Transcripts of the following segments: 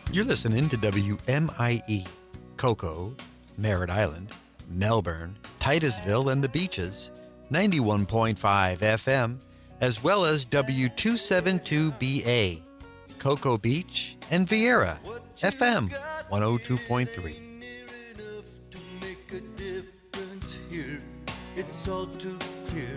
You're listening to WMIE, Cocoa, Merritt Island, Melbourne, Titusville, and the Beaches, 91.5 FM, as well as W272BA, Cocoa Beach, and Vieira, FM 102.3. It's all too clear.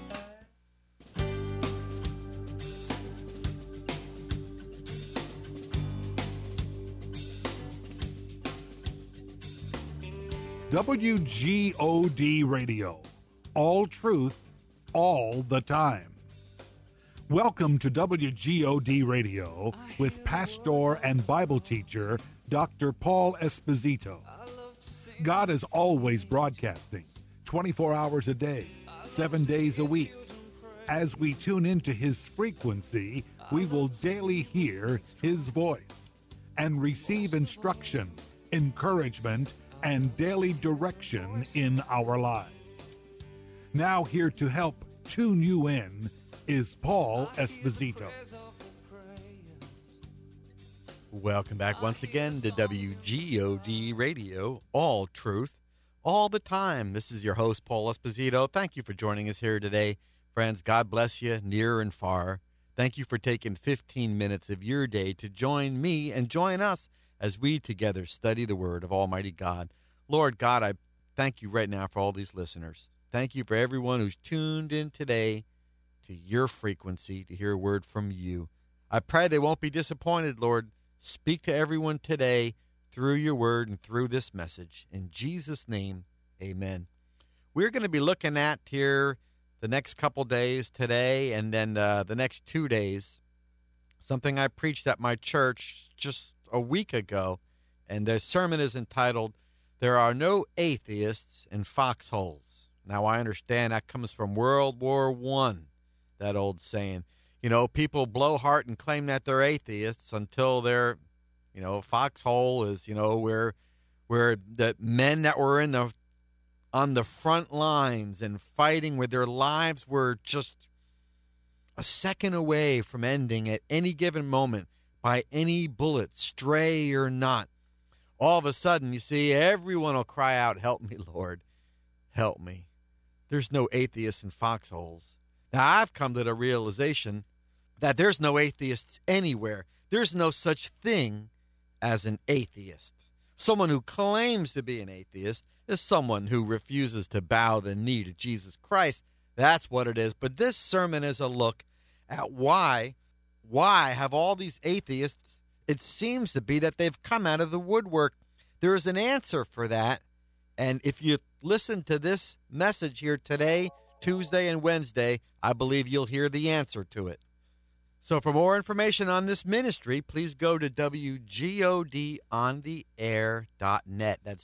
WGOD Radio, all truth, all the time. Welcome to WGOD Radio with pastor and Bible teacher Dr. Paul Esposito. God is always broadcasting, 24 hours a day, 7 days a week. As we tune into his frequency, we will daily hear his voice and receive instruction, encouragement, and daily direction in our lives. Now here to help tune you in is Paul Esposito. Welcome back once again to WGOD Radio, all truth, all the time. This is your host, Paul Esposito. Thank you for joining us here today. Friends, God bless you near and far. Thank you for taking 15 minutes of your day to join me and join us as we together study the Word of Almighty God. Lord God, I thank you right now for all these listeners. Thank you for everyone who's tuned in today to your frequency to hear a word from you. I pray they won't be disappointed, Lord. Speak to everyone today through your word and through this message. In Jesus' name, amen. We're going to be looking at here the next couple days today and then the next 2 days, something I preached at my church just a week ago, and the sermon is entitled, There Are No Atheists in Foxholes. Now, I understand that comes from World War I, that old saying. You know, people blow heart and claim that they're atheists until they're, foxhole is, where the men that were on the front lines and fighting where their lives were just a second away from ending at any given moment by any bullet, stray or not. All of a sudden, you see, everyone will cry out, help me, Lord, help me. There's no atheists in foxholes. Now, I've come to the realization that there's no atheists anywhere. There's no such thing as an atheist. Someone who claims to be an atheist is someone who refuses to bow the knee to Jesus Christ. That's what it is. But this sermon is a look at why have all these atheists, it seems to be that they've come out of the woodwork. There is an answer for that. And if you listen to this message here today, Tuesday and Wednesday, I believe you'll hear the answer to it. So for more information on this ministry, please go to WGODontheair.net. That's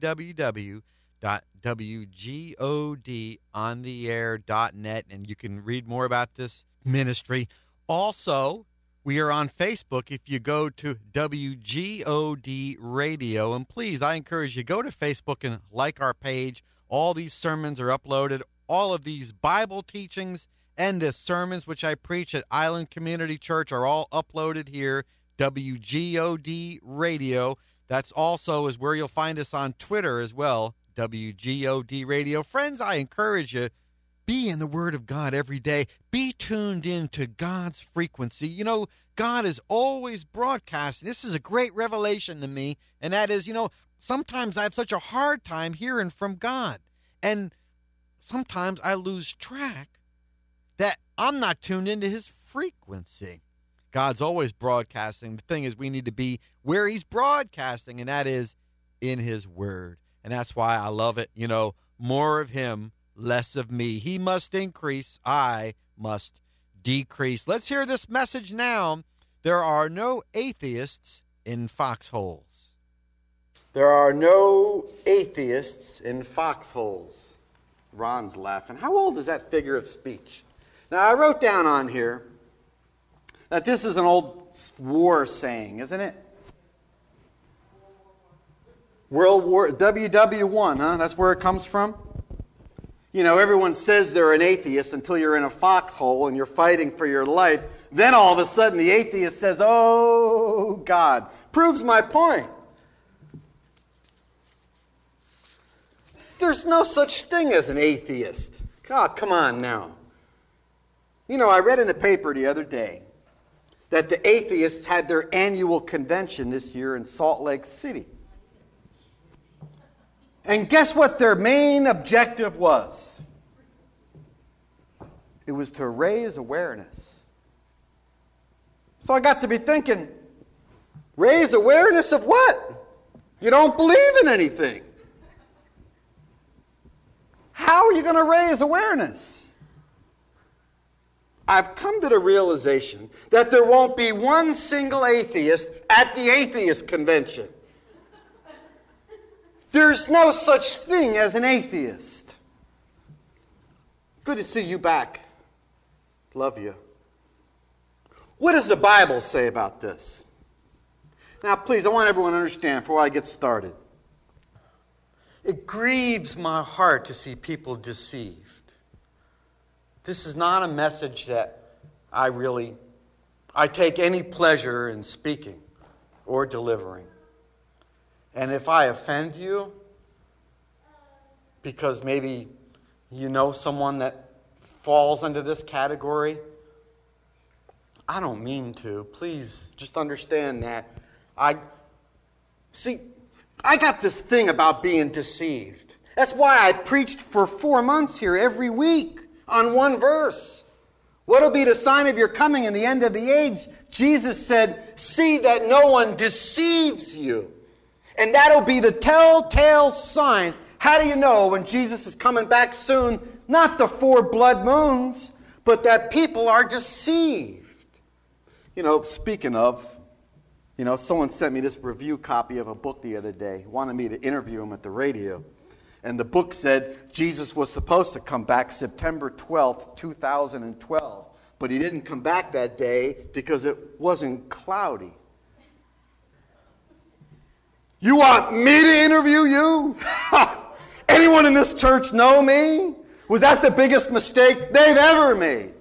www.WGODontheair.net, and you can read more about this ministry. Also, we are on Facebook if you go to WGOD Radio. And please, I encourage you, go to Facebook and like our page. All these sermons are uploaded. All of these Bible teachings and the sermons which I preach at Island Community Church are all uploaded here, WGOD Radio. That's also is where you'll find us on Twitter as well, WGOD Radio. Friends, I encourage you, be in the Word of God every day. Be tuned in to God's frequency. You know, God is always broadcasting. This is a great revelation to me, and that is, sometimes I have such a hard time hearing from God, and sometimes I lose track that I'm not tuned into his frequency. God's always broadcasting. The thing is, we need to be where he's broadcasting, and that is in his word. And that's why I love it. More of him, less of me. He must increase. I must decrease. Let's hear this message now. There are no atheists in foxholes. There are no atheists in foxholes. Ron's laughing. How old is that figure of speech? Now, I wrote down on here that this is an old war saying, isn't it? World War, WW1, huh? That's where it comes from? You know, everyone says they're an atheist until you're in a foxhole and you're fighting for your life. Then all of a sudden the atheist says, "Oh, God." Proves my point. There's no such thing as an atheist. Oh, come on now. You know, I read in the paper the other day that the atheists had their annual convention this year in Salt Lake City. And guess what their main objective was? It was to raise awareness. So I got to be thinking, raise awareness of what? You don't believe in anything. How are you going to raise awareness? I've come to the realization that there won't be one single atheist at the atheist convention. There's no such thing as an atheist. Good to see you back. Love you. What does the Bible say about this? Now, please, I want everyone to understand before I get started. It grieves my heart to see people deceived. This is not a message that I take any pleasure in speaking or delivering. And if I offend you, because maybe you know someone that falls under this category, I don't mean to. Please just understand that. I got this thing about being deceived. That's why I preached for 4 months here every week on one verse. What'll be the sign of your coming and the end of the age? Jesus said, "See that no one deceives you." And that'll be the telltale sign. How do you know when Jesus is coming back soon? Not the 4 blood moons, but that people are deceived. You know, speaking of, someone sent me this review copy of a book the other day. Wanted me to interview him at the radio. And the book said Jesus was supposed to come back September 12th, 2012. But he didn't come back that day because it wasn't cloudy. You want me to interview you? Anyone in this church know me? Was that the biggest mistake they've ever made?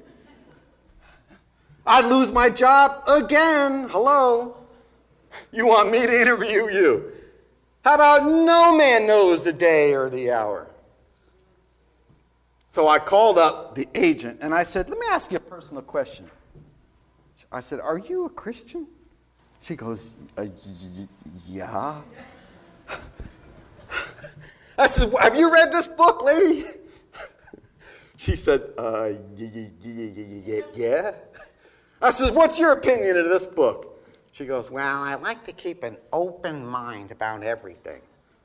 I'd lose my job again. Hello? You want me to interview you? How about no man knows the day or the hour? So I called up the agent and I said, "Let me ask you a personal question." I said, "Are you a Christian?" She goes, "Yeah." I said, "Have you read this book, lady?" She said, yeah. I said, "What's your opinion of this book?" She goes, "Well, I like to keep an open mind about everything."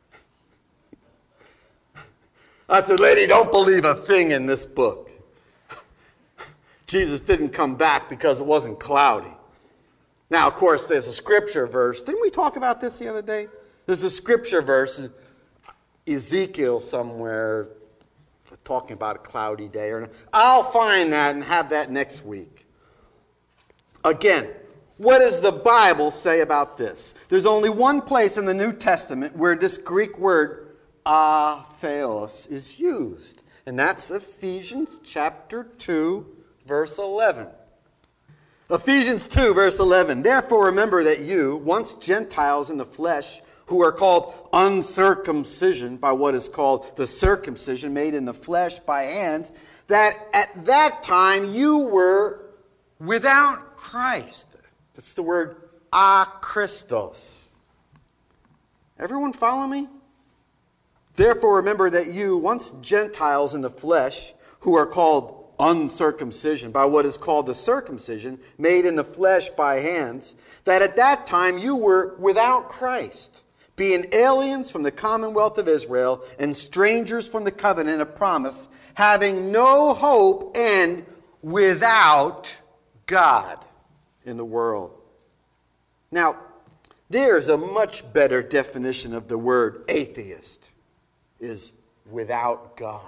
I said, "Lady, don't believe a thing in this book. Jesus didn't come back because it wasn't cloudy." Now, of course, there's a scripture verse. Didn't we talk about this the other day? There's a scripture verse, Ezekiel somewhere, talking about a cloudy day. I'll find that and have that next week. Again, what does the Bible say about this? There's only one place in the New Testament where this Greek word, atheos, is used. And that's Ephesians chapter 2, verse 11. Ephesians 2, verse 11. "Therefore remember that you, once Gentiles in the flesh, who are called uncircumcision by what is called the circumcision made in the flesh by hands, that at that time you were without Christ." That's the word Christos. Everyone follow me? "Therefore remember that you, once Gentiles in the flesh, who are called uncircumcision by what is called the circumcision made in the flesh by hands, that at that time you were without Christ, being aliens from the commonwealth of Israel and strangers from the covenant of promise, having no hope and without God in the world." Now, there's a much better definition of the word atheist, is without God.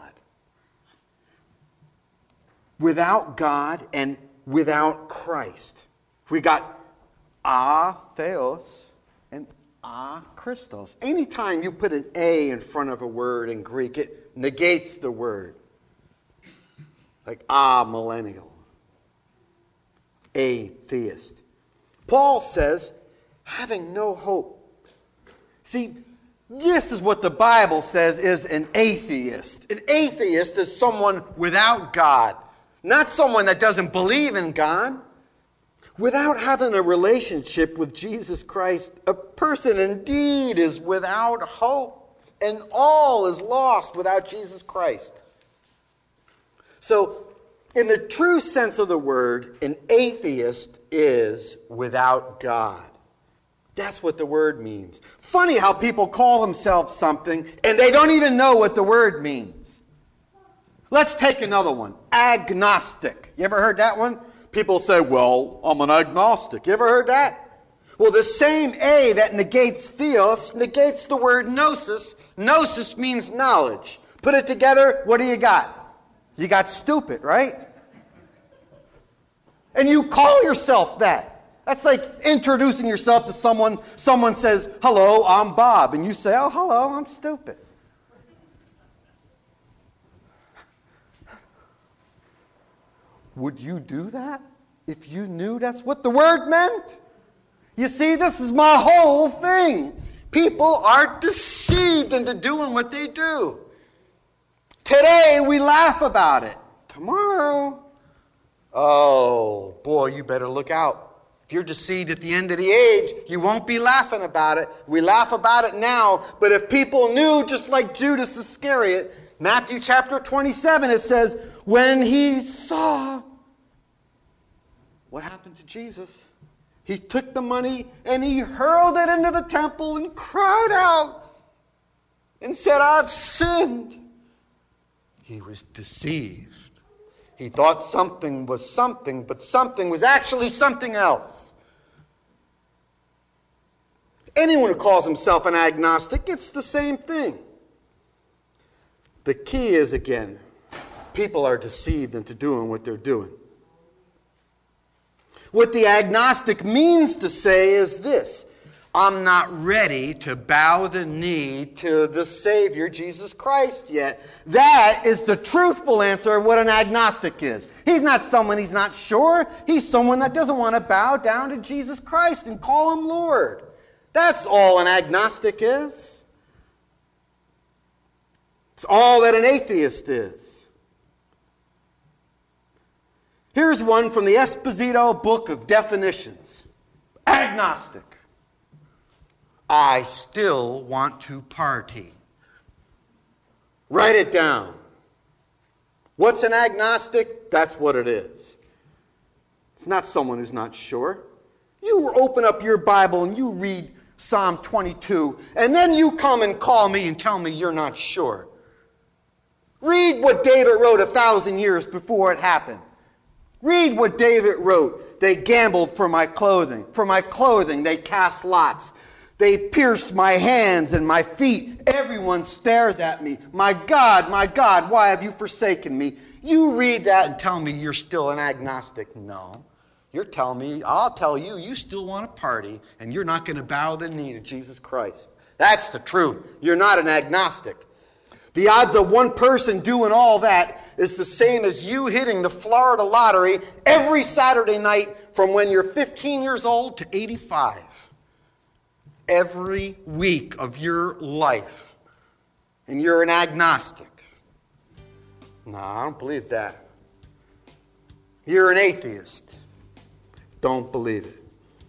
Without God and without Christ. We got theos and Christos. Anytime you put an A in front of a word in Greek, it negates the word. Like, millennial. Atheist. Paul says, having no hope. See, this is what the Bible says is an atheist. An atheist is someone without God, not someone that doesn't believe in God. Without having a relationship with Jesus Christ, a person indeed is without hope, and all is lost without Jesus Christ. So, in the true sense of the word, an atheist is without God. That's what the word means. Funny how people call themselves something and they don't even know what the word means. Let's take another one. Agnostic. You ever heard that one? People say, well, I'm an agnostic. You ever heard that? Well, the same A that negates theos negates the word gnosis. Gnosis means knowledge. Put it together, what do you got? You got stupid, right? And you call yourself that. That's like introducing yourself to someone. Someone says, hello, I'm Bob. And you say, oh, hello, I'm stupid. Would you do that if you knew that's what the word meant? You see, this is my whole thing. People are deceived into doing what they do. Today, we laugh about it. Tomorrow, oh, boy, you better look out. If you're deceived at the end of the age, you won't be laughing about it. We laugh about it now, but if people knew, just like Judas Iscariot, Matthew chapter 27, it says, when he saw what happened to Jesus, he took the money and he hurled it into the temple and cried out and said, I've sinned. He was deceived. He thought something was something, but something was actually something else. Anyone who calls himself an agnostic, it's the same thing. The key is, again, people are deceived into doing what they're doing. What the agnostic means to say is this: I'm not ready to bow the knee to the Savior, Jesus Christ, yet. That is the truthful answer of what an agnostic is. He's not someone he's not sure. He's someone that doesn't want to bow down to Jesus Christ and call him Lord. That's all an agnostic is. It's all that an atheist is. Here's one from the Esposito Book of Definitions. Agnostic. I still want to party. Write it down. What's an agnostic? That's what it is. It's not someone who's not sure. You open up your Bible and you read Psalm 22, and then you come and call me and tell me you're not sure. Read what David wrote 1,000 years before it happened. Read what David wrote. They gambled for my clothing. For my clothing they cast lots. They pierced my hands and my feet. Everyone stares at me. My God, why have you forsaken me? You read that and tell me you're still an agnostic. No. You're telling me, I'll tell you, you still want to party and you're not going to bow the knee to Jesus Christ. That's the truth. You're not an agnostic. The odds of one person doing all that is the same as you hitting the Florida lottery every Saturday night from when you're 15 years old to 85. Every week of your life. And you're an agnostic. No, I don't believe that. You're an atheist. Don't believe it.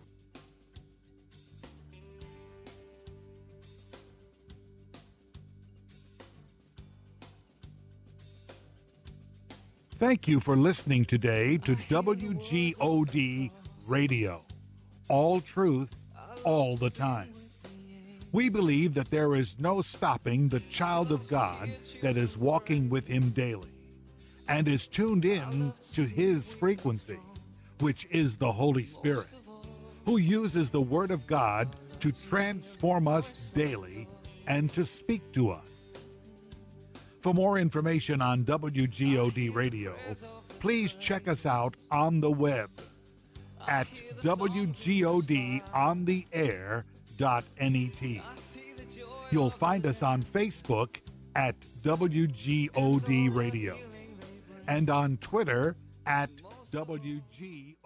Thank you for listening today to WGOD Radio. All truth, all the time. We believe that there is no stopping the child of God that is walking with him daily and is tuned in to his frequency, which is the Holy Spirit, who uses the Word of God to transform us daily and to speak to us. For more information on WGOD Radio, please check us out on the web at WGODontheair.net. You'll find us on Facebook at WGOD Radio. and on Twitter at WGOD.